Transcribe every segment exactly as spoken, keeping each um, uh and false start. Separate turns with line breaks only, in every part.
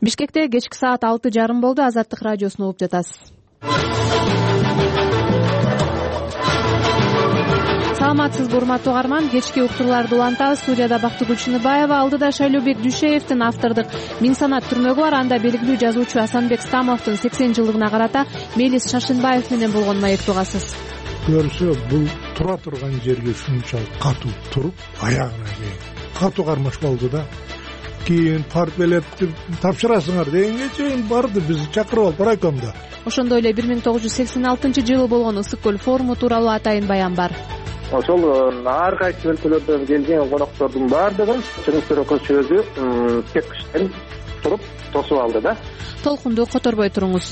Бишкекте кечки саат алты жарым болду. Азаттык радиосун угуп жатасыз. Саламатсызбы урматтуу угарман, кечки уктурларды улантабыз. Студияда Бактыгүл Чыныбаева, алдыда Шайлообек Дүйшеевдин автордук Миң санат түрмөгү бар. Анда белгилүү жазуучу Асанбек Стамовдун сексен жылдыгына карата Мелис Шашынбаев менен болгон маекти угасыз.
Көрсө бул тура турган жерге ушунчалык катуу туруп, аягына чейин катуу кармаш болду да. Кийин партбилетти тапшырасыңар дегенге чейин барды, бизди чакырып алып райкомдо.
Ошондой эле бир миң тогуз жүз сексен алтынчы жылы болгон Ысык көл форуму тууралуу атайын баян бар.
Ошол ар кайсы өлкөлөрдөн келген коноктордун баардыгын Чыңгыз өзү тепкичтен туруп тосуп алды да.
Толкунду которбой туруңуз.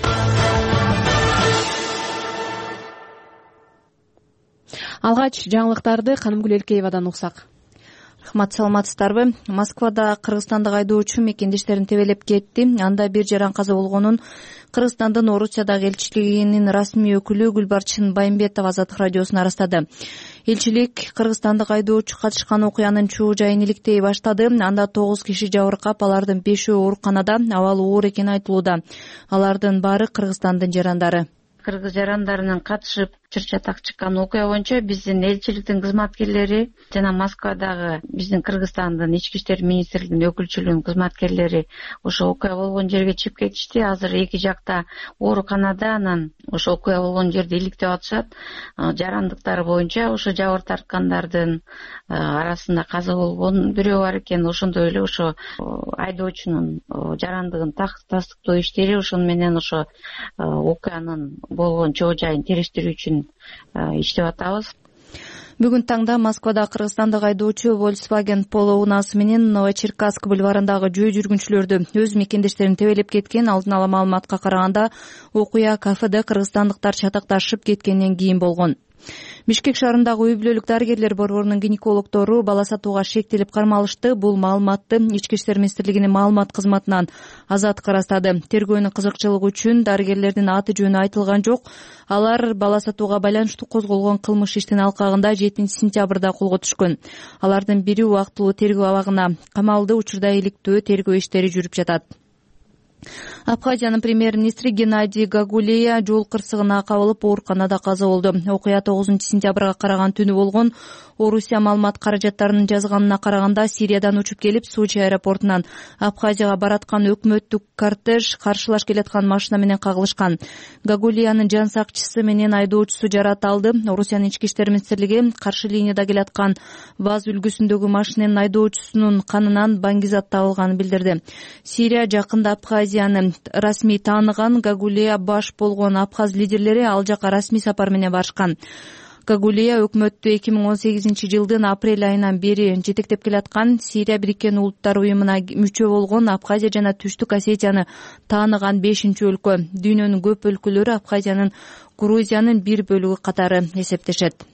Алгач жаңылыктарды Канымгүл Элкеевадан уксак.
Рахмат, саламатсыздарбы? Москвада кыргызстандык айдоочу мекендештерин тебелеп кетти. Анда бир жаран каза болгонун Кыргызстандын Орусиядагы элчилигинин расмий өкүлү Гүлбарчын Байымбетова Азаттык радиосуна ырастады. Элчилик кыргызстандык айдоочу катышкан окуянын чоо жайын иликтей баштады. Анда тогуз киши жабыркап, алардын бешөө ооруканада, абалы оор экени айтылууда. Алардын баары Кыргызстандын жарандары.
Кыргыз жарандарынын катышып чыр-чатак чыккан окуя боюнча биздин элчиликтин кызматкерлери жана Москвадагы биздин Кыргызстандын ички иштер министрлигинин өкүлчүлүгүнүн кызматкерлери ошо окуя болгон жерге чыгып кетишти. Азыр эки жакта ооруканада, анан ошо окуя болгон жерде иликтеп атышат. Жарандыктары боюнча ошо жабыр тарткандардын арасында каза болгон бирөө бар экен. Ошондой эле ошо айдоочунун жарандыгын тастыктоо иштери, ошону менен ошо окуянын болгон чоо жайын териштирүү үчүн иштеп атабыз.
Бүгүн таңда Москвада кыргызстандык айдоочу Volkswagen Polo унаасы менен Новочеркасск бульварындагы жөө жүргүнчүлөрдү өз мекендештерин тебелеп кеткен. Алдын ала маалыматка караганда окуя кафеде кыргызстандыктар чатакташып кеткенден кийин болгон. Бишкек шаарындагы үй бүлөлүк дарыгерлер борборунун гинекологдору бала сатууга шектелип кармалышты. Бул маалыматты Ички иштер министрлигинин маалымат кызматынан Азаттык ырастады. Тергөөнүн кызыкчылыгы үчүн дарыгерлердин аты жөнү айтылган жок. Алар бала сатууга байланыштуу козголгон кылмыш иштин алкагында жетинчи сентябрда колго түшкөн. Алардын бири убактылуу тергөө абагына камалды. Учурда иликтөө тергөө иштери жүрүп жатат. Абхазиянын премьер-министри Геннадий Гагулея жол кырсыгына кабылып ооруканада каза болду. Окуя тогузунчу сентябрга караган түнү болгон. Орусия маалымат каражаттарынын жазганына караганда Сириядан учуп келип, Сочи аэропортунан Абхазияга бараткан өкмөттүк кортеж каршылаш келаткан машина менен кагылышкан. Гагулеянын жан сакчысы менен айдоочусу жарат алды. Орусиянын ички иштер министрлиги каршы линияда келаткан ВАЗ үлгүсүндөгү машинанын айдоочусунун канынан баңгизат табылганын билдирди. Сирия жакында Абхазияны расмий тааныган. Гагулея баш болгон абхаз лидерлери ал жака расмий сапар менен барышкан. Гагулея өкмөттү эки миң он сегизинчи жылдын апрель айынан бери жетектеп келаткан. Сирия Бириккен Улуттар уюмуна мүчө болгон Абхазия жана Түштүк Осетияны тааныган бешинчи өлкө. Дүйнөнүн көп өлкөлөрү Абхазиянын Грузиянын бир бөлүгү катары эсептешет.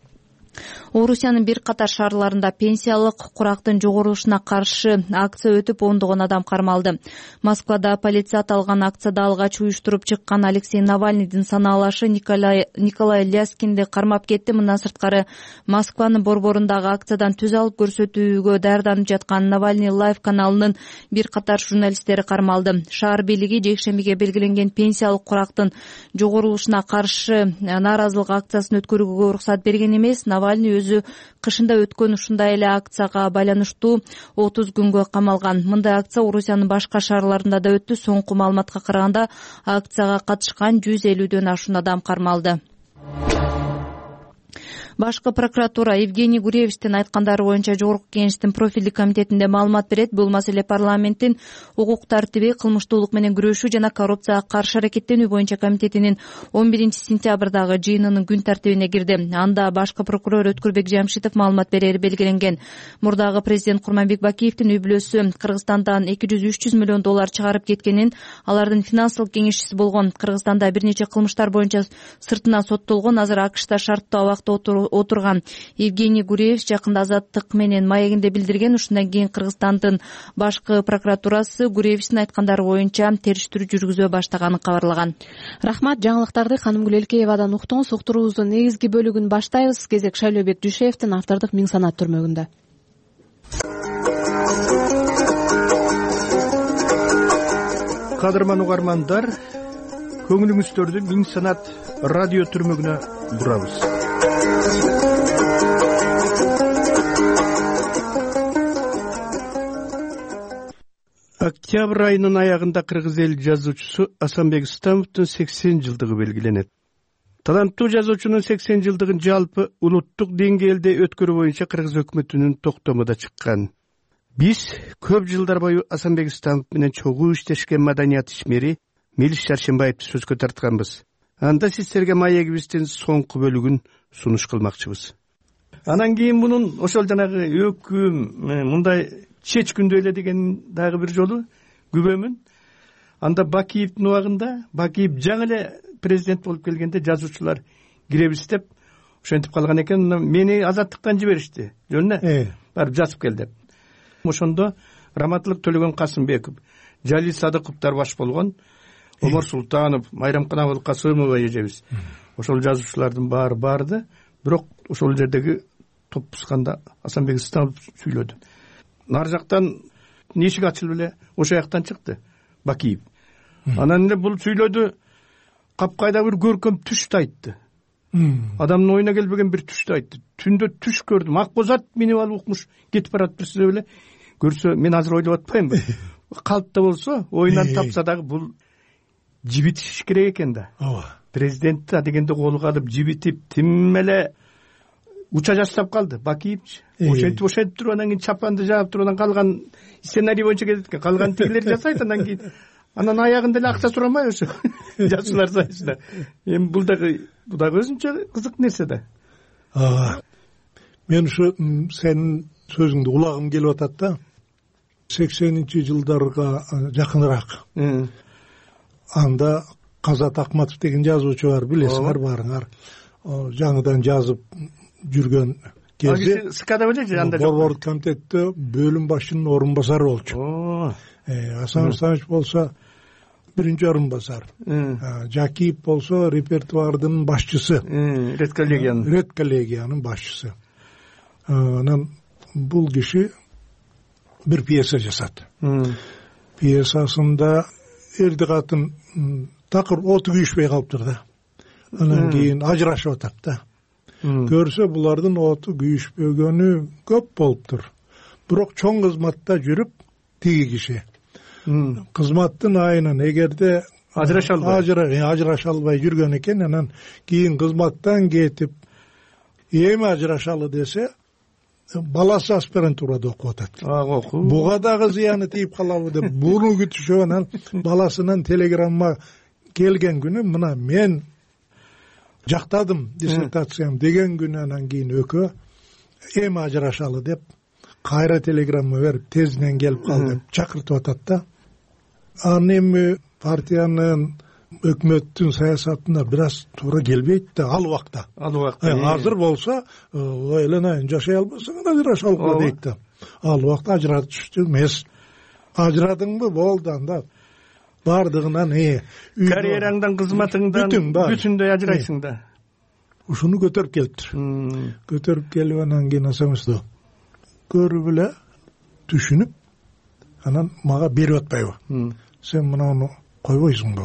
Орусиянын бир катар шаарларында пенсиялык курактын жогорулушуна каршы акция өтүп, ондогон адам кармалды. Москвада полиция аталган акцияда алгач уюштуруп чыккан Алексей Навальныйдын санаалашы Николай Николай Ляскинди кармап кетти. Мындан сырткары Москванын борборундагы акциядан түз алып көрсөтүүгө даярданып жаткан Навальный лайв каналынын бир катар журналисттери кармалды. Шаар бийлиги жекшембиге белгиленген пенсиялык курактын жогорулушуна каршы нааразылык акциясын өткөрүүгө уруксат берген эмес. Навальный өзү кышында өткөн ушундай эле акцияга байланыштуу отуз күнгө камалган. Мындай акция Орусиянын башка шаарларында да өттү. Соңку маалыматка караганда акцияга катышкан жүз элүүдөн ашуун адам кармалды. Башкы прокуратура Евгений Гуревичтин айткандары боюнча Жогорку Кеңештин профилдик комитетинде маалымат берет. Бул маселе парламенттин укук тартиби, кылмыштуулук менен күрөшүү жана коррупцияга каршы аракеттенүү боюнча комитетинин он биринчи сентябрдагы жыйынынын күн тартибине кирди. Анда башкы прокурор Өткүрбек Жамшитов маалымат берери белгиленген. Мурдагы президент Курманбек Бакиевдин үй бүлөсү Кыргызстандан эки жүз үч жүз миллион доллар чыгарып кеткенин, алардын финансылык кеңешчиси болгон, Кыргызстанда бир нече кылмыштар боюнча сыртынан соттолгон, азыр АКШта шарттуу абакта отурган Евгений Гуревич жакында Азаттык менен маегинде билдирген. Ушундан кийин Кыргызстандын башкы прокуратурасы Гуревичтин айткандары боюнча териштирүү жүргүзө баштаганын кабарлаган.
Рахмат, жаңылыктарды Канымгүл Элкеевадан уктуңуз. Уктуруубуздун негизги бөлүгүн баштайбыз. Кезек Шайлообек Дүйшеевдин автордук Миң санат түрмөгүндө.
кадырман угармандар, көңүлүңүздөрдү Миң Санат радио түрмөгүнө бурабыз. Октябрь айынын аягында кыргыз эл жазуучусу Асанбек Стамовдун сексен жылдыгы белгиленет. Таланттуу жазуучунун сексен жылдыгын жалпы улуттук деңгээлде өткөрүү боюнча кыргыз өкмөтүнүн токтому да чыккан. Биз көп жылдар бою Асанбек Стамов менен чогуу иштешкен маданият ишмери Мелис Шаршембаевди сөзгө тартканбыз. Анда сиздерге маегибиздин соңку бөлүгүн сунуш кылмакчыбыз. Анан кийин мунун ошол жанагы өкүм мындай чечкүндө эле деген дагы бир жолу күбөмүн. Анда Бакиевдин убагында, Бакиев жаңы эле президент болуп келгенде жазуучулар киребиз деп ошентип калган экен. Мени азаттыктан жиберишти. Жөнүнө барып жазып кел деп. Ошондо Раматылык Төлөгөн Касымбеков, Жалил Садыковдор баш болгон, Омар Султанов, Майрамкан Абылкасымова эжебиз. Ошол жазуучулардын баары барды, бирок ошол жердеги топпусканда Асанбек Стамов сүйлөдү. Нар жактан эшик ачылып эле ошол жактан чыкты Бакиев. Анан эле бул сүйлөдү, капкайда бир көркөм түштү айтты. Адамдын оюна келбеген бир түштү айтты. Түндө түш көрдүм. Акбозат минип алып укмуш кетип барат бирсе эле. Көрсө мен азыр ойлоп атпаймынбы. Калпта болсо, оюнан тапса дагы бул жибитиш керек экен да. Ооба. Президентти дегенде колго алып жибитип, тим эле уча жасап калды Бакиевчи. Ошентип ошентип туруп анан кийин чапанды жаап туруп анан калган сценарий боюнча кетет экен. Калган тигилер жасайт, анан кийин анан аягында эле акча сурамай ошо жазуулар сайысында. Эми бул дагы бул дагы өзүнчө кызык нерсе да.
Ооба. Мен ушу сенин сөзүңдү улагым келип атат да. сексенинчи жылдарга жакыныраак. Анда Казат Акматов деген жазуучу бар, билесиңер барыңар. Жаңыдан жазып жүргөн кезде
СКда белеби анда
борбордук комитетте бөлүм башчынын орун басары болчу. Асан Асанович болсо биринчи орун басар. Жакиев болсо репертуардын башчысы.
Редколлегиянын.
Редколлегиянын башчысы. Анан бул киши бир пьеса жасады. Пьесасында эрди катын такыр оту күйүшпөй калыптыр да. Анан кийин ажырашып атат да. Көрсө булардын оту күйүшпөгөнү көп болуптур. Бирок чоң кызматта жүрүп тиги киши кызматтын айынан эгерде
ажыраша албай
ажыраша албай жүргөн экен, анан кийин кызматтан кетип эми ажырашалы десе баласы аспирантурада окуп атат. Буга дагы зыяны тийип калабы деп буну күтүшөп, анан баласынан телеграмма келген күнү мына мен жактадым диссертациям деген күнү анан кийин өкө эми ажырашалы деп кайра телеграмма берип тезинен келип кал деп чакыртып атат да. Анан эми партиянын өкмөттүн саясатына бир аз туура келбейт да ал убакта.
Ал убакта.
Азыр болсо, ойлонайын жашай албасаң ажыраша алгыла дейт да. Ал убакта ажыратышчу эмес. Ажырадыңбы болду, анда бардыгынан э
карьераңдан, кызматыңдан бүтүндөй ажырайсың да.
Ушуну көтөрүп келиптир. Көтөрүп келип анан кийин асамызды көрүп эле түшүнүп анан мага берип атпайбы. Сен мынаны койбойсуңбу?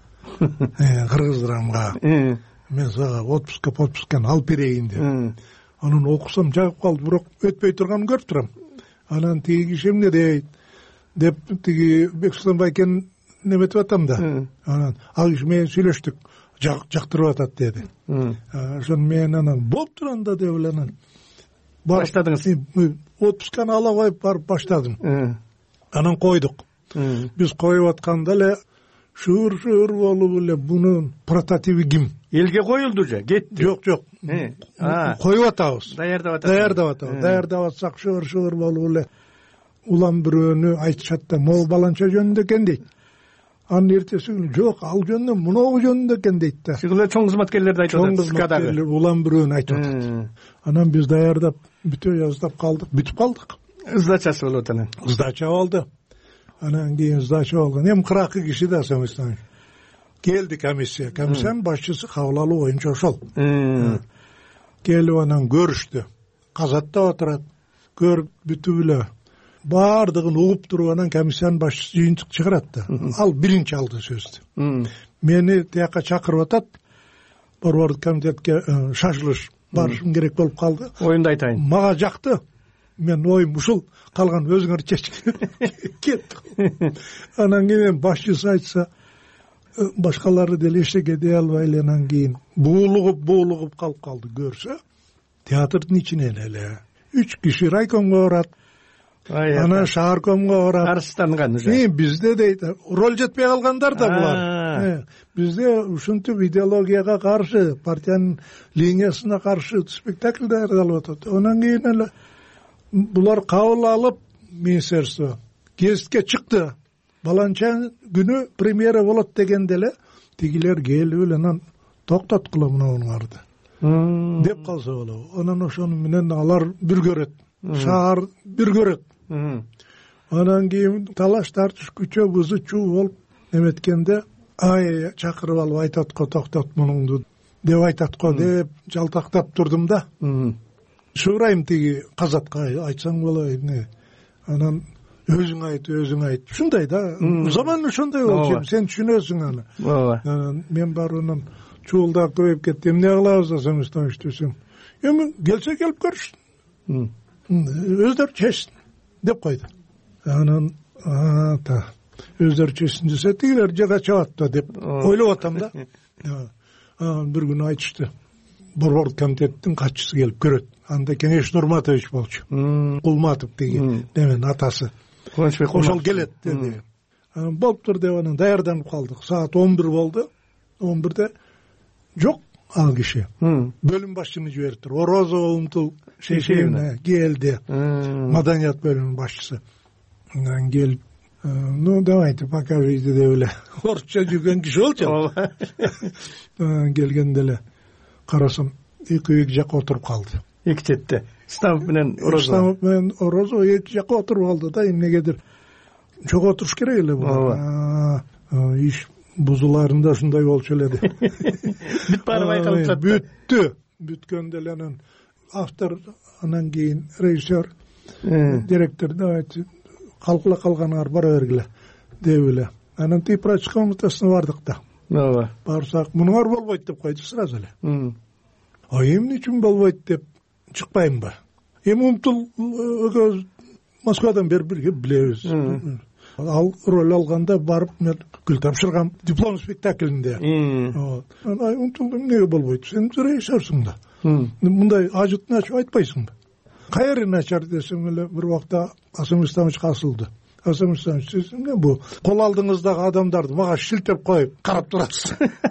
Э, кыргыздырамга. Мен сага отпуска отпусканы алып берейин деп. Анан окусам жагып калды, бирок өтпөй турганын көрүп турам. Анан тиги киши эмне дейт деп тиги Бексултан байкен неметип атам да. Анан ал киши менен сүйлөштүк, жактырып атат деди. Ошон мен анан болуп турганда деп эле анан
баштадыңыз.
Отпусканы ала коюп барып баштадым. Анан койдук. Биз коюп атканда эле шыр-шыр болуп эле бунун прототиби ким?
Элге коюлду же, кетти.
Жок, жок. Коюп атабыз.
Даярдап атабыз.
Даярдап атабыз. Даярдап атсак шыр-шыр болуп эле улам бирөөнү айтышат да, могу баланча жөнүндө экен дейт. Анын эртеси күнү жок, ал жөнүндө, муногу жөнүндө экен дейт да.
Шыгылы чоң кызматкерлерди айтып атат.
Чоң кызматкерлер улам бирөөнү айтып атат. Анан биз даярдап, бүтө жаздап калдык, бүтүп калдык.
Сдачасы болот анан.
Сдача болду. Анан кийин сдача болгон. Эми кыракы киши да Самыстан. Келди комиссия. Комиссиянын башчысы кабыл алуу боюнча ошол. Келип анан көрүштү. Казатта отурат. Көрүп бүтүп эле баардыгын угуп туруп анан комиссиянын башчысы жыйынтык чыгарат да. Ал биринчи алды сөздү. Мени тияка чакырып атат. Борбордук комитетке шашылыш барышым керек болуп калды.
Оюнду айтайын.
Мага жакты. Мен оюм ушул, калган өзүңөр чечиңер. Кеттик. Анан кийин башчысы айтса, башкалары деле эчтеке дей албай эле анан кийин буулугуп буулугуп калып калды. Көрсө, театрдын ичинен эле үч киши райкомго барат. Анан шааркомго барат.
Арыстанган уже.
Эми бизде дейт, роль жетпей калгандар да булар. Бизде ушинтип идеологияга каршы, партиянын линиясына каршы спектакль даярдалып атат. Анан кийин эле булар кабыл алып, министерство гезитке чыкты. Баланча күнү премьера болот дегенде эле тигилер келип эле анан токтоткула мынауңарды деп калса болобу. Анан ошону менен алар бир көрөт. Шаар бир көрөт. Анан кийин талаш тартыш күчө бузу чуу болуп эметкенде ай чакырып алып айтат го токтот мунуңду деп айтат го деп жалтактап турдум да. Сурайм тиги казатка айтсаң болот. Анан өзүң айт, өзүң айт. Ушундай да. Заман ошондой болчу. Сен түшүнөсүң аны. Ооба. Мен барып анан чуулдап көбөйүп кетти. Эмне кылабыз десем, станыш десем. Эми келсе келип көрүшсүн. Өздөрү чечсин деп койду. Анан та өздөрү чечсин десе тигилер жага чабат да деп ойлоп атам да. Анан бир күнү айтышты. Борбордук комитеттин катчысы келип көрөт. Анда Кеңеш Нурматович болчу. Кулматов деген немен атасы. Ошол келет деди. Болуптур деп анан даярданып калдык. Саат он бир болду. он бирде жок ал киши. Бөлүм башчыны жибериптир. Орозова Умтул Шейшеевна келди. Маданият бөлүмүнүн башчысы. Анан келип, ну давайте покажите деп эле орусча жүргөн киши болчу. Келгенде эле карасам эки эки жакка отуруп калды.
Эки четте. Станов менен Орозова.
Станов менен Орозова эки жакка отуруп калды да, эмнегедир чогуу отуруш керек эле булар. Иш бузуларында ушундай болчу эле деп.
Бүт баары байкалып жатты.
Бүттү. Бүткөндө эле анан автор, анан кийин режиссер, директор давайте калкыла калганыңар бара бергиле деп эле. Анан типрач комнатасына бардык да.
Ооба.
Барсак, мунуңар болбойт деп койду сразу эле. А эмне үчүн болбойт деп чыкпаймбы? Эми Умтул экөөбүз Москвадан бери бирге билебиз. Ал роль алганда барып мен гүл тапшыргам диплом спектаклинде. Анан Умтул эмнеге болбойт? Сен режиссерсиң да. Мындай ажытын ачып айтпайсыңбы? Кайры начар десем эле бир убакта Асым Исламович касылды. Асым Исламович, сиз эмне бу кол алдыңыздагы адамдарды мага шилтеп коюп карап турасыз?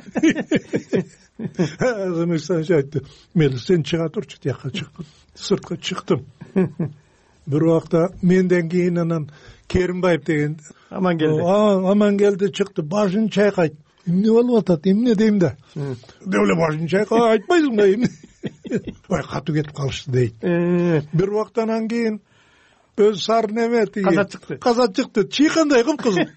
Асым Исламович айтты, мейли сен чыга турчу, тияка чык. Сыртка чыктым. Бир убакта менден кийин анан Керимбаев деген
аман келди.
Аман келди, чыкты, башын чайкайт. Эмне болуп атат? Эмне дейм да? Деп эле башын чайкап айтпайсыңбы эмне? Ой, катуу кетип калышты дейт. Бир убактан кийин өз сар неме тиги
казат чыкты.
Казат чыкты. Чыйкандай кып-кызыл.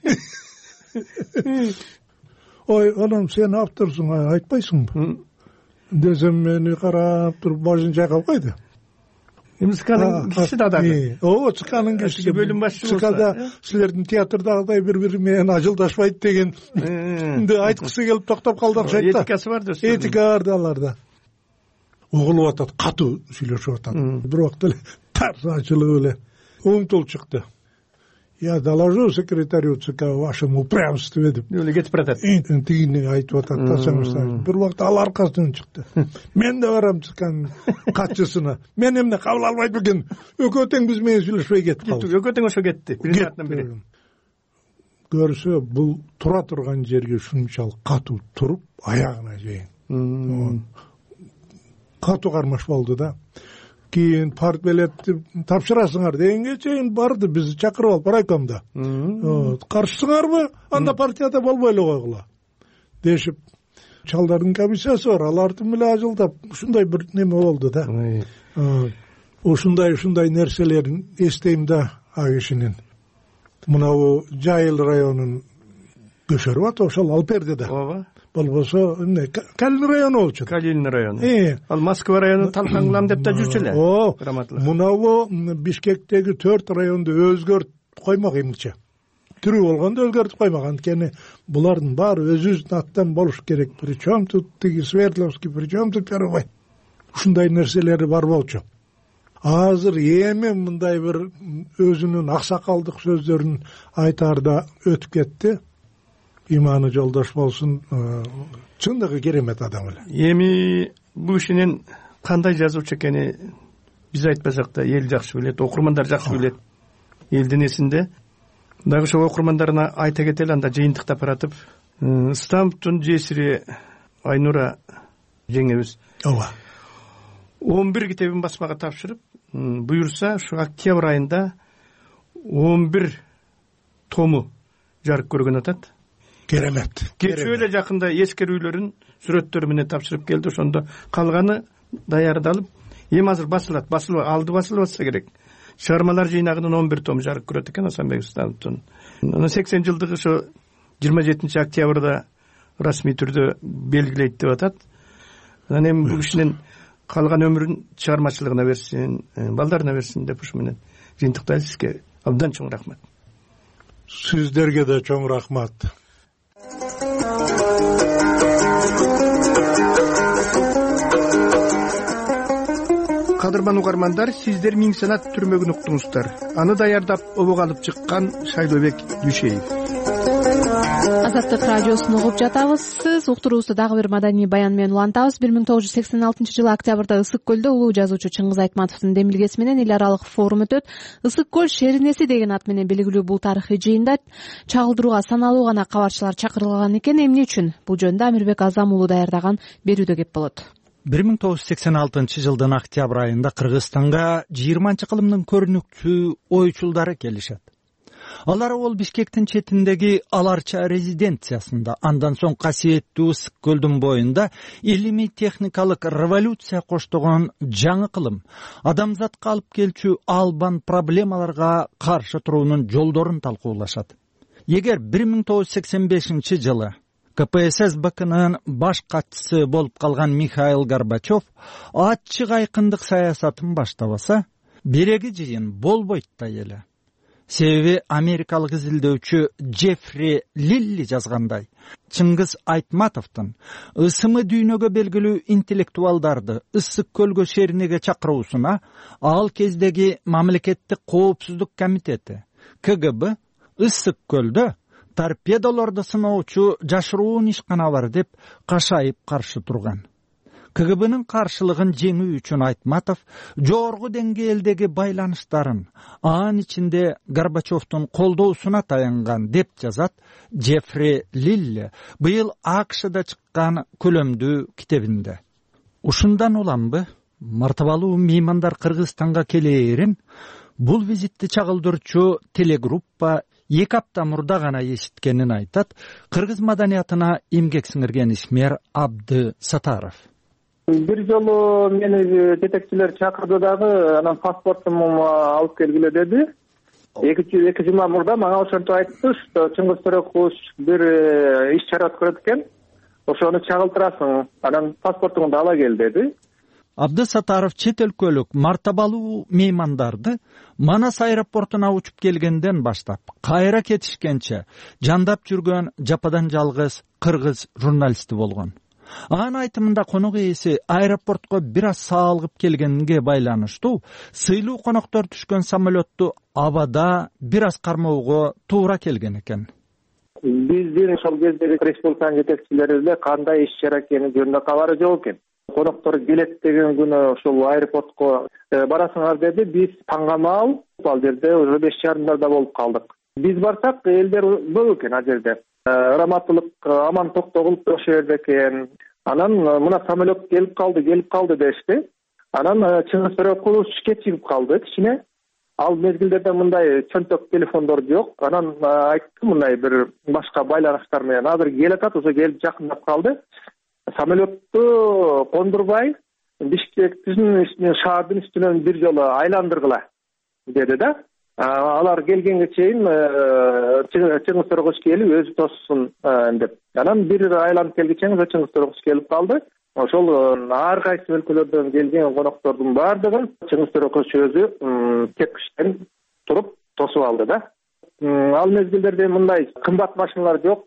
Ой, анам сен авторсуң, айтпайсыңбы? Десем мени карап туруп башын чайкап койду.
Эми ЦКнын кишиси да дагы.
Ооба, ЦКнын кишиси.
Бөлүм башчысы болсо.
ЦКда силердин театрдагыдай бири-бири менен ажылдашпайт дегенди айткысы келип токтоп калды окшойт да.
Этикасы бар да.
Этика бар да аларда. Угулуп атат, катуу сүйлөшүп атат. Бир убакта эле тарс ачылып эле Умтул чыкты. Я доложу секретарю ЦК о вашем упрямстве деп.
Эле кетип баратат.
Тигини айтып атат да самыштар. Бир убакта ал аркасынан чыкты. Мен да барам ЦКнын катчысына. Мен эмне кабыл албайт бекен? Экөө тең биз менен сүйлөшпөй кетип калды.
Экөө тең ошо кетти. Бир сааттан бери.
Көрсө, бул тура турган жерге ушунчалык катуу туруп, аягына чейин. Катуу кармаш болду да. Кийин партбилетти тапшырасыңар дегенге чейин барды, бизди чакырып алып райкомдо. Каршысыңарбы? Анда партияда болбой эле койгула дешип, чалдардын комиссиясы бар, аларды менен ажылдап, ушундай бир неме болду да. Ушундай ушундай нерселерин эстейм да а кишинин. Мынабу Жайыл районунун көшөрүп атат, ошол Алперде да. Ооба. болбосо эмне Калин району болчу.
Калин району.
Э.
Ал Москва районун талкан кылам деп да жүрчү эле.
О,
Раматлык.
мунабу Бишкектеги төрт районду өзгөртүп коймогончу. Түрү болгондо өзгөртүп коймогон. Анткени булардын баары өзүбүздүн аттан болуш керек. Причем тут тиги Свердловский, причем тут Первый. Ушундай нерселери бар болчу. Азыр эми мындай бир өзүнүн аксакалдык сөздөрүн айтаарда өтүп кетти. Иманы жолдош болсун, чындыгы керемет адам эле.
Эми бул кишинин кандай жазуучу экени биз айтпасак да эл жакшы билет, окурмандар жакшы билет. Элдин эсинде. Дагы ошо окурмандарына айта кетели, анда жыйынтыктап баратып, Стамптын жесири Айнура жеңебиз.
Ооба.
он бир китебин басмага тапшырып, буюрса, ушу октябрь айында он бир тому жарык көргөн атат.
Керемет.
Кечээ эле жакында эскерүүлөрүн сүрөттөрү менен тапшырып келди. Ошондо калганы даярдалып, эми азыр басылат, басылып алды, басылып атса керек. Чыгармалар жыйнагынын он бир тому жарык көрөт экен Асанбек Стамптын. Анын сексен жылдыгы ошо жыйырма жетинчи октябрда расмий түрдө белгилейт деп атат. Анан эми бул кишинин калган өмүрүн чыгармачылыгына берсин, балдарына берсин деп ушу менен жыйынтыктайбыз. Сизге абдан чоң рахмат.
Сиздерге да чоң рахмат.
Кадырман угармандар, сиздер Миң санат түрмөгүн уктуңуздар. Аны даярдап обого алып чыккан Шайлообек Дүйшеев.
Азаттык радиосун угуп жатабыз. Сиз уктуруубузду дагы бир маданий баян менен улантабыз. бир миң тогуз жүз сексен алтынчы жылы октябрда Ысык көлдө улуу жазуучу Чыңгыз Айтматовдун демилгеси менен эл аралык форум өтөт. Ысык көл шеринеси деген ат менен белгилүү бул тарыхый жыйында чагылдырууга саналуу гана кабарчылар чакырылган экен. Эмне үчүн? Бул жөнүндө Амирбек Азам уулу даярдаган берүүдө кеп болот.
бир миң тогуз жүз сексен алтынчы жылдын октябрь айында Кыргызстанга жыйырманчы кылымдын көрүнүктүү ойчулдары келишет. Алар ол Бишкектин четиндеги Аларча резиденциясында, андан соң касиеттүү Ысык көлдүн боюнда илимий техникалык революция коштогон жаңы кылым, адамзатка алып келчү албан проблемаларга каршы туруунун жолдорун талкуулашат. Эгер бир миң тогуз жүз сексен бешинчи жылы ка пэ эс эс бэ кынын баш катчысы болуп калган Михаил Горбачев ачык айкындык саясатын баштабаса, береги жыйын болбойт да эле. Себеби америкалык изилдөөчү Джеффри Лилли жазгандай, Чыңгыз Айтматовдун ысымы дүйнөгө белгилүү интеллектуалдарды Ысык көлгө шеринеге чакыруусуна ал кездеги мамлекеттик коопсуздук комитети ка гэ бэ Ысык көлдө торпедолорду сыноочу жашыруун ишкана бар деп кашайып каршы турган. ка гэ бэнин каршылыгын жеңүү үчүн Айтматов жогорку деңгээлдеги байланыштарын, анын ичинде Горбачевдун колдоосуна таянган деп жазат Джеффри Лилли быйыл а ка шда чыккан көлөмдүү китебинде. Ушундан уламбы мартабалуу меймандар Кыргызстанга келээрин бул визитти чагылдырчу телегруппа эки апта мурда гана эситкенин айтат кыргыз маданиятына эмгек сиңирген ишмер Абды Сатаров.
Бир жолу мени жетекчилер чакырды дагы, анан паспортумду алып келгиле деди. Эки жума мурда мага ошентип айтты, что Чыңгыз Төрөкулович бир иш чара өткөрөт экен. Ошону чагылтырасың, анан паспортуңду ала кел деди.
Абды Сатаров чет өлкөлүк мартабалуу меймандарды Манас аэропортуна учуп келгенден баштап кайра кетишкенче жандап жүргөн жападан жалгыз кыргыз журналисти болгон. Анын айтымында конок ээси аэропортко бир аз саалгып келгенге байланыштуу сыйлуу коноктор түшкөн самолетту абада бир аз кармоого туура келген экен.
Биздин ошол кездеги республиканын жетекчилери эле кандай иш чара экени жөнүндө кабары жок экен. Коноктор келет деген күнү ошол аэропортко барасыңар деди. Биз таңгамал ал жерде уже беш жарымдарда болуп калдык. Биз барсак элдер көп экен ал жерде. Раматылык аман токтогул ошол жерде экен. Анан мына самолет келип калды, келип калды дешти. Анан Чыңгыз Төрөкулович кечигип калды кичине. Ал мезгилдерде мындай чөнтөк телефондор жок. Анан айтты мындай бир башка байланыштар менен азыр келатат, уже келип жакындап калды. Самолетту кондурбай Бишкектин шаардын үстүнөн бир жолу айландыргыла деди да. алар келгенге чейин Чыңгыз Торокош келип өзү тосун деп. Анан бир айланып келгенче Чыңгыз Торокош келип калды. Ошол ар кайсы өлкөлөрдөн келген коноктордун баардыгын Чыңгыз Торокош өзү тепкичтен туруп тосуп алды да. Ал мезгилдерде мындай кымбат машиналар жок.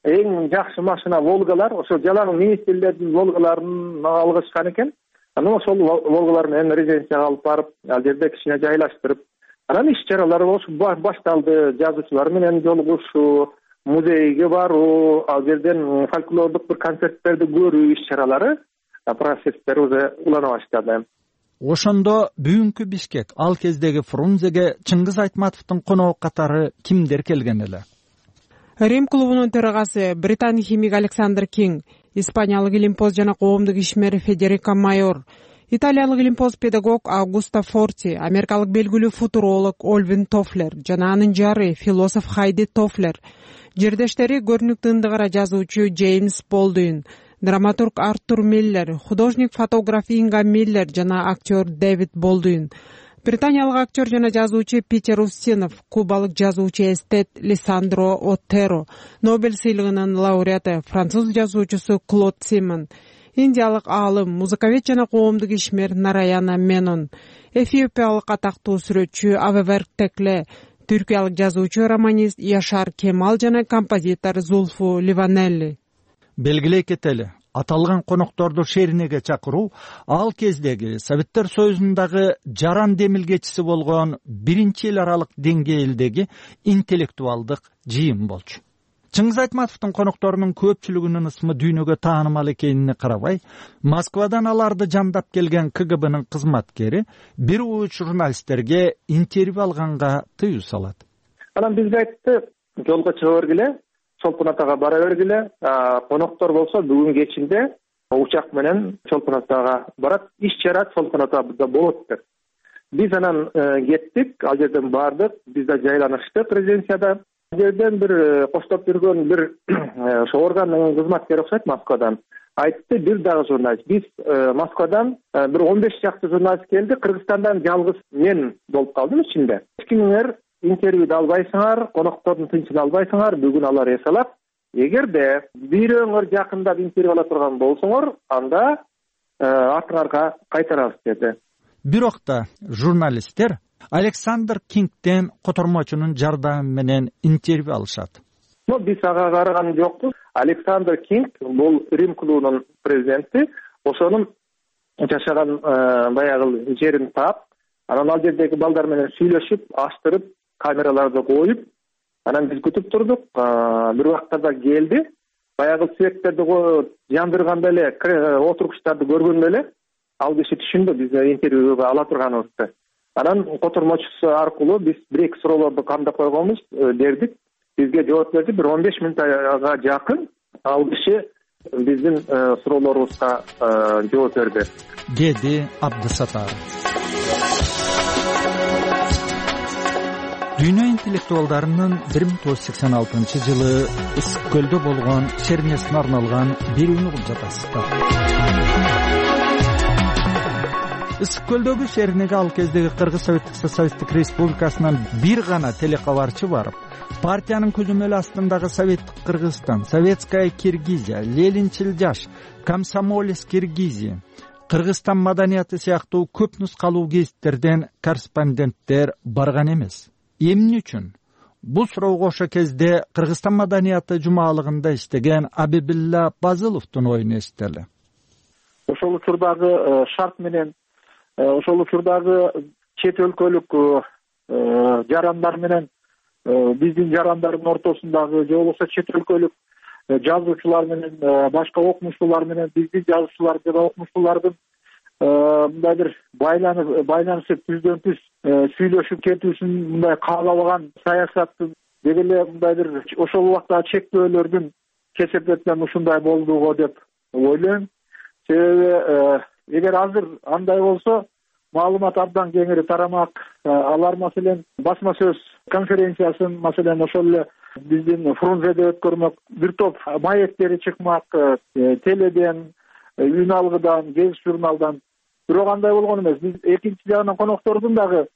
Эң жакшы машина Волгалар, ошо жалаң министрлердин Волгаларын алгышкан экен. Анан ошол Волгалар менен резиденцияга алып барып, ал жерде кичине жайлаштырып, анан иш-чаралар башталды. Жазуучулар менен жолугушуу, музейге баруу, ал жерден фольклордук бир концерттерди көрүү иш-чаралары, процесстер уже улана баштады.
Ошондо бүгүнкү Бишкек, ал кездеги Фрунзеге Чыңгыз Айтматовдун конок катары кимдер келген эле?
Рим клубунун төрагасы британ химик Александр Кинг, испаниялык илимпоз жана коомдук ишмер Федерико Майор, италиялык илимпоз педагог Аугусто Форти, америкалык белгилүү футуролог Ольвин Тофлер жана анын жары философ Хайди Тофлер, жердештери көрүнүктүү ындыгара жазуучу Джеймс Болдуин, драматург Артур Миллер, художник-фотограф Инга Миллер жана актер Дэвид Болдуин, британиялык актер жана жазуучу Питер Устинов, кубалык жазуучу эстет Лиссандро Оттеро, Нобель сыйлыгынын лауреаты француз жазуучусу Клод Симон, индиялык аалым, музыковед жана коомдук ишмер Нараяна Менон, эфиопиялык атактуу сүрөтчү Авеверк Текле, түркиялык жазуучу романист Яшар Кемал жана композитор Зулфу Ливанелли.
Белгилей кетели, аталган конокторду шеринеге чакыруу ал кездеги Советтер Союзундагы жаран демилгечиси болгон биринчи эл аралык деңгээлдеги интеллектуалдык жыйын болчу. Чыңгыз Айтматовдун конокторунун көпчүлүгүнүн ысмы дүйнөгө таанымал экенине карабай, Москвадан аларды жандап келген ка гэ бэнин кызматкери бир уч журналисттерге интервью алганга тыюу салат.
Анан бизге айтты, жолго чыга бергиле, Чолпон Атага бара бергиле, коноктор болсо бүгүн кечинде учак менен Чолпон Атага барат, иш-чара Чолпон Атада болот деп. Биз анан кеттик, ал жерден бардык, биз да жайланыштык резиденцияда. Ал жерден бир коштоп жүргөн бир ошо органдын кызматкери окшойт Москвадан. Айтты, бир дагы журналист. Биз Москвадан бир он беш чакты журналист келди, Кыргызстандан жалгыз мен болуп калдым ичинде. Кимиңер интервьюду албайсыңар, коноктордун тынчын албайсыңар, бүгүн алар эсалап. Эгерде бирөөңөр жакындап интервью ала турган болсоңор, анда артыңарга кайтарабыз деди.
Бирок да журналисттер Александр Кингтен котормочунун жардамы менен интервью алышат.
Но биз ага караган жокпуз. Александр Кинг бул Рим клубунун президенти, ошонун жашаган баягы жерин таап, анан ал жердеги балдар менен сүйлөшүп, аштырып, камераларды коюп, анан биз күтүп турдук. Бир убактарда келди. Баягы светтерди коюп, жандырганда эле, отургучтарды көргөндө эле ал киши түшүндү биз интервьюга ала турганыбызды. Анан котормочусу аркылуу биз бир-эки суроолорду камдап койгонбуз, бердик. Бизге жооп берди. Бир он беш мүнөтка жакын ал киши биздин суроолорубузга жооп берди,
деди Абдысатаров. Дүйнө интеллектуалдарынын бир миң тогуз жүз сексен алтынчы жылы Ысык көлдө болгон шермесине арналган берүүнү кылып жатасыздар. Ысык көлдөгү шеринеге ал кездеги Кыргыз Советтик Социалисттик Республикасынан бир гана телекабарчы барып, партиянын көзөмөлү астындагы Советтик Кыргызстан, Советская Киргизия, Ленинчил жаш, Комсомолец Киргизия, Кыргызстан маданияты сыяктуу көп нускалуу гезиттерден корреспонденттер барган эмес. Эмне үчүн? Бул суроого ошо кезде Кыргызстан маданияты жумалыгында иштеген Абибилла Базыловдун оюн эстели.
Ошол учурдагы шарт менен, ошол учурдагы чет өлкөлүк жарандар менен биздин жарандардын ортосундагы, же болбосо чет өлкөлүк жазуучулар менен, башка окумуштуулар менен биздин жазуучулар жана окумуштуулардын мындай бир байланып байланышып түздөн түз сүйлөшүп кетүүсүн мындай каалабаган саясаттын деги эле мындай бир ошол убактагы чектөөлөрдүн кесепетинен ушундай болду го деп ойлойм. Себеби эгер азыр андай болсо маалымат абдан кеңири тарамак. Алар маселен басма сөз конференциясын маселен ошол эле биздин Фрунзеде өткөрмөк, бир топ маектери чыкмак, теледен, үн алгыдан, гез журналдан. Бирок андай болгон эмес. Биз экинчи жагынан коноктордун дагы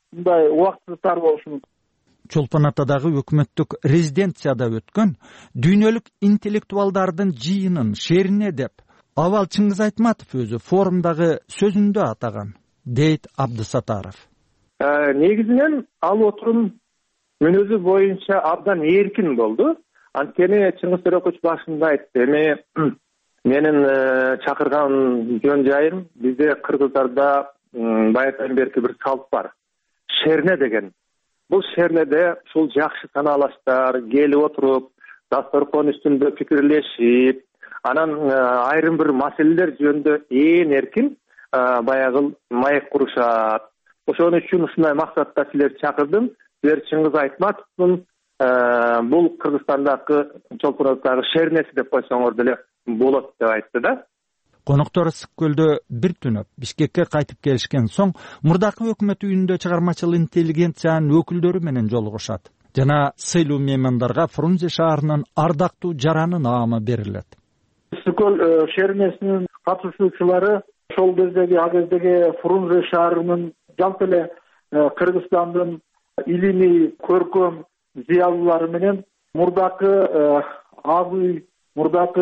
мындай убактысыз тар болушу мүмкүн.
Чолпон Атадагы өкмөттүк резиденцияда өткөн дүйнөлүк интеллектуалдардын жыйынын шерине деп Абал Чыңгыз Айтматов өзү форумдагы сөзүндө атаган, дейт Абдысатаров.
Негизинен ал отурум мүнөзү боюнча абдан эркин болду. Анткени Чыңгыз Төрөкөч башында айтты, эми менин чакырган жөн жайым бизде кыргыздарда баягыдан берки бир салт бар. Шерне деген. Бул шернеде ушул жакшы санаалаштар келип отуруп, дасторкон үстүндө пикирлешип, анан айрым бир маселелер жөнүндө ээн эркин баягы маек курушат. Ошон үчүн ушундай максатта силерди чакырдым. Силер Чыңгыз Айтматовдун бул Кыргызстандагы Чолпон Атадагы шернеси деп койсоңор деле болот деп айтты да.
Коноктор Ысык көлдө бир түнөп Бишкекке кайтып келишкен соң мурдакы өкмөт үйүндө чыгармачыл интеллигенциянын өкүлдөрү менен жолугушат жана сыйлуу меймандарга Фрунзе шаарынын ардактуу жараны наамы берилет.
Ысык көл шернесинин катышуучулары ошол кездеги а кездеги Фрунзе шаарынын жалпы эле Кыргызстандын илимий көркөм зыялуулары менен мурдакы ак үй, мурдакы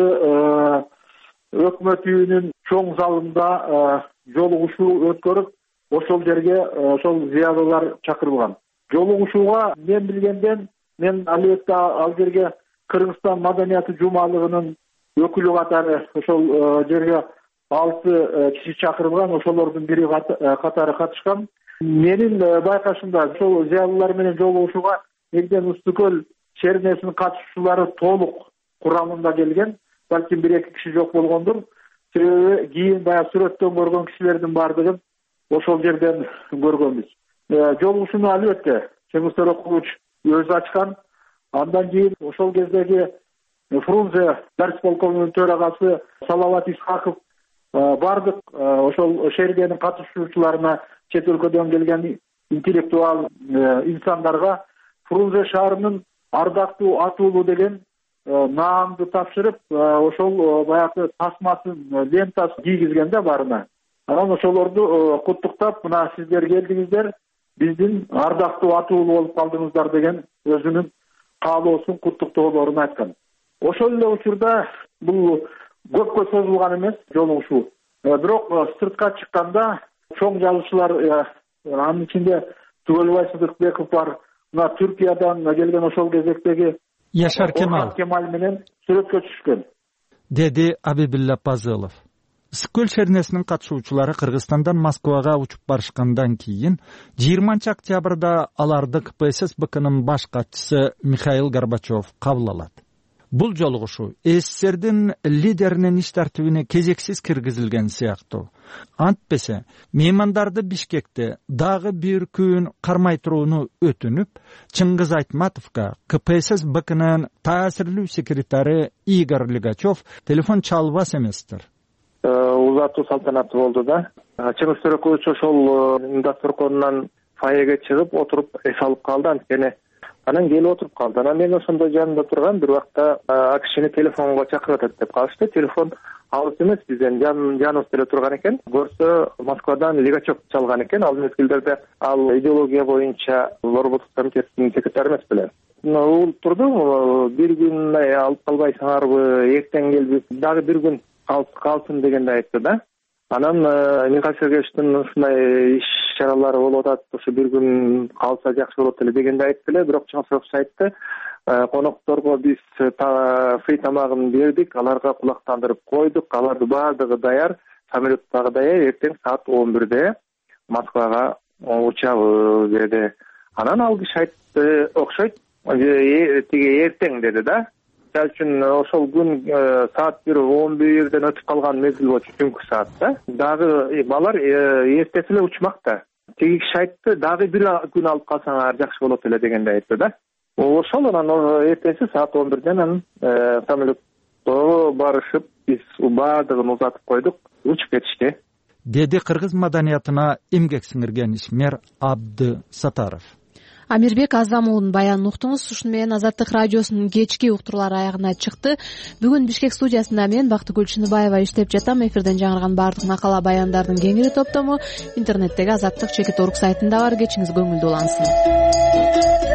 өкмөт үйүнүн чоң залында жолугушуу өткөрүп, ошол жерге ошол зыялуулар чакырылган. Жолугушууга мен билгенден мен албетте ал жерге Кыргызстан маданияты жумалыгынын өкүлү катары ошол жерге алты киши чакырылган, ошолордун бири катары катышкан. Менин байкашымда ошол зыялуулар менен жолугушууга негизинен Ысык көл шернесинин катышуучулары толук курамында келген. Балким бир эки киши жок болгондур. Себеби кийин баягы сүрөттөн көргөн кишилердин баардыгын ошол жерден көргөнбүз. Жолугушууну албетте Чыңгыз Төрөкөч өзү ачкан. Андан кийин ошол кездеги Фрунзе горисполкомунун төрагасы Салават Исхаков бардык ошол шерденин катышуучуларына, чет өлкөдөн келген интеллектуал инсандарга Фрунзе шаарынын ардактуу атуулу деген наамды тапшырып, ошол баягы тасмасын, лентасын кийгизген да баарына. Анан ошолорду куттуктап, мына сиздер келдиңиздер, биздин ардактуу атуулу болуп калдыңыздар деген өзүнүн каалоосун, куттуктоолорун айткан. Ошол эле учурда бул көпкө созулган эмес жолугушуу. Бирок сыртка чыкканда чоң жазуучулар, анын ичинде Түгөлбай Сыдыкбеков бар, мына Түркиядан келген ошол кезектеги
Яшар Кемал
Кемал менен сүрөткө түшкөн,
деди Абибилла Пазылов. Ысык көл шернесинин катышуучулары Кыргызстандан Москвага учуп барышкандан кийин жыйырманчы октябрда аларды К П С С Б Кнын баш катчысы Михаил Горбачев кабыл алат. Бул жолугушуу С С С Рдин лидеринин иш тартибине кезексиз киргизилген сыяктуу. Антпесе меймандарды Бишкекте дагы бир күн кармай турууну өтүнүп, Чыңгыз Айтматовго К П С С Б Кнын таасирлүү секретары Игорь Лигачев телефон чалбас эместир.
Узатуу салтанаты болду да. Чыңгыз Төрөкөч ошол дасторконунан фойеге чыгып отуруп эс алып калды, анткени анан келип отуруп калды. Анан мен ошондо жанында турган бир убакта а кишини телефонго чакырып атат деп калышты. Телефон алыс эмес, бизден жаныбыз деле турган экен. Көрсө Москвадан Лигачев чалган экен. Ал мезгилдерде ал идеология боюнча Лорботтук комитетинин секретары эмес беле. Ул турду, бир күн алып калбайсыңарбы, эртең келбиз, дагы бир күн калсын дегенди айтты да. Анан Михаил Сергеевичтин ушундай иш чаралары болуп атат, ошо бир күн калса жакшы болот эле дегенди айтты эле. Бирок Чыңгыз айтты, конокторго биз фри тамагын бердик, аларга кулактандырып койдук, алардын баардыгы даяр, самолет дагы даяр, эртең саат он бирде Москвага учабыз деди. Анан ал киши айтты, окшойт, тиги эртең деди да. Ал үчүн ошол күн саат бир он бирден өтүп калган мезгил болчу, түнкү саатта. Дагы балар эртеси эле учмак да. Тиги киши айтты, дагы бир күн алып калсаңар жакшы болот эле дегенди айтты да. Ошол анан эртеси саат он бирден анан самолетто барышып, биз баардыгын узатып койдук, учуп кетишти,
деди кыргыз маданиятына эмгек сиңирген ишмер Абдысатаров.
Амирбек Азам уулунун баянын уктуңуз. Ушуну менен Азаттык радиосунун кечки уктуруулары аягына чыкты. Бүгүн Бишкек студиясында мен Бактыгүл Чыныбаева иштеп жатам. Эфирден жаңырган баардык макала баяндардын кеңири топтому интернеттеги Азаттык чекит орг сайтында бар. Кечиңиз көңүлдүү улансын.